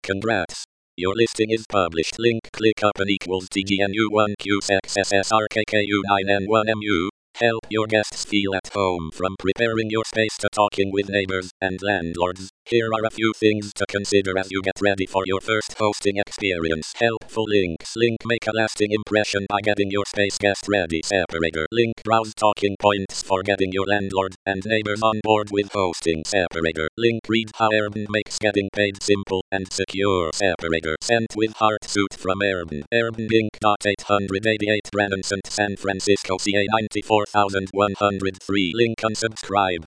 Congrats. Your listing is published. Link click up and equals TGNU1QXSSRKKU9N1MU. Help your guests feel at home from preparing your space to talking with neighbors and landlords. Here are a few things to consider as you get ready for your first hosting experience. Helpful links. Link make a lasting impression by getting your space guest ready. Separator. Link browse talking points for getting your landlord and neighbors on board with hosting. Separator. Link read how Airbnb makes getting paid simple and secure. Separator. Sent with heart suit from Airbnb. Airbnb Inc. .888 Branson San Francisco CA 94103. Link unsubscribe.